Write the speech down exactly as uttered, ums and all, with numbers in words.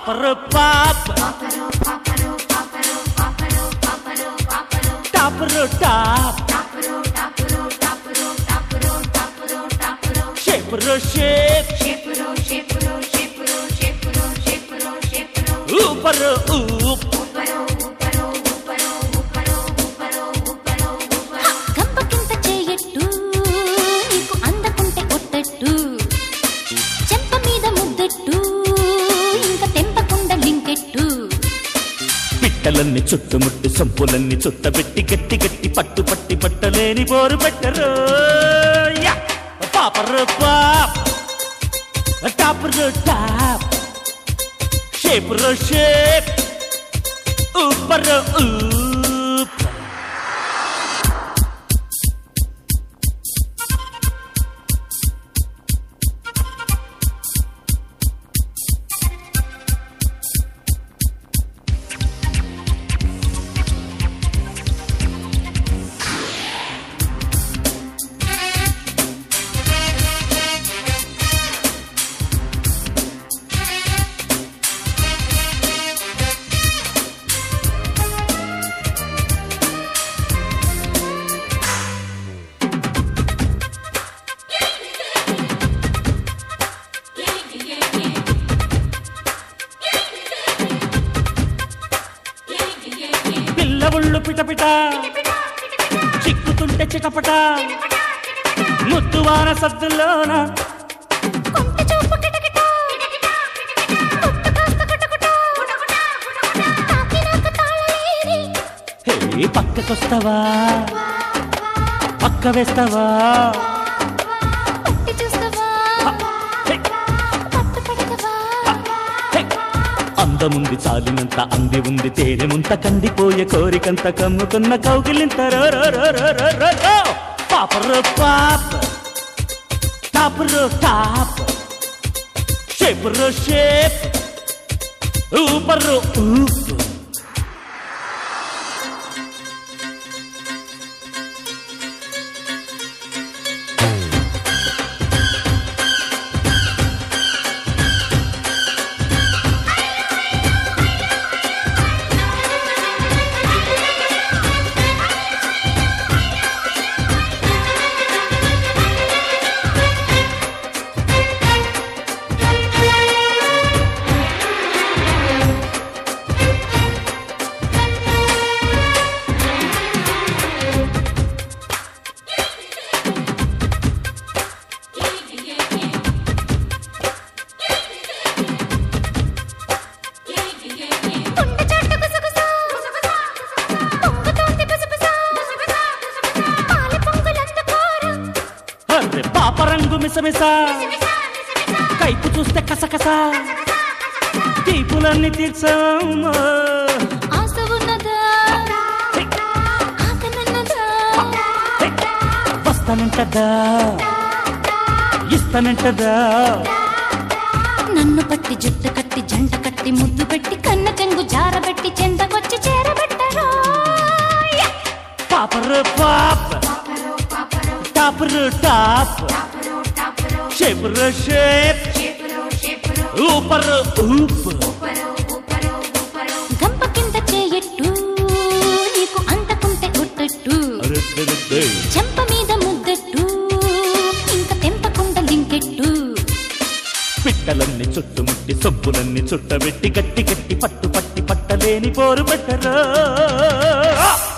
పాపరు పాప్ టాపరు టాప్ షేపరు షేప్ ఊపరు ఊప్ కంపకింత చేయట్టు నీకు అందకుంటే కొట్టట్టు చెంప మీద ముద్దట్టు ఇంకా తెంపకుండా లింకెట్టు పిట్టలన్నీ చుట్టుముట్టి సంపులన్నీ చుట్టబెట్టి గట్టి గట్టి పట్టు పట్టి పట్టలేని బోరు పెట్టరు పాపరు పాప్ టాపరు టాప్ షేపరు షేప్ ఊపరు ఊప్ పిల్లవుళ్ళు పిటపిట చిక్కుతుంటే చిటపట ముద్దువాన సద్దులోన కొంట చూపు కిటకిట ముట్టు కాస్త కటకట తాకినాక తాళలేరి హే పక్కకొస్తావా పక్క వేస్తావా పట్టి చూస్తావా హే, పట్టు పడతావా హే. అందముంది చాలినంత అంది ఉంది తేనెముంత కందిపోయే కోరికంత కమ్ముకున్న కౌగిలింత రో రో రో రో రో రో రో. పాపరు పాప్ టాపరు టాప్ షేపరు షేప్ ఊపరు ఊప్ కొండ చాటు గుసగుస పొంగుతోంది బుసబుస పాల పొంగులందుకోరా అర్రె పాప రంగు మిసమిస కైపు చూస్తే కసకస తీపులన్నీ తీర్చమ్మా ఆశ ఉన్నదా ఆకనన్నదా వస్తానంటదా ఇస్తానంటదా నన్ను పట్టి జుట్టు కట్టి జంట కట్టి ముద్దు పెట్టి కన్న చెంగు జారబెట్టి చెందకొచ్చి చేరబెట్టరా పాపరు పాప్ టాపరు టాప్ షేపరు షేప్ ఊపరు ఊప్ గంప కింద చేయట్టు నీకు అంతకుంటే కొట్టట్టు చెంప మీద ముద్దట్టు ఇంకా తెంపకుండా లింకెట్టు పిట్టలన్నీ చుట్టుముట్టి సొబ్బులన్నీ చుట్టబెట్టి గట్టి గట్టి పట్టు పట్టి పట్టలేని పోరు పెట్టరా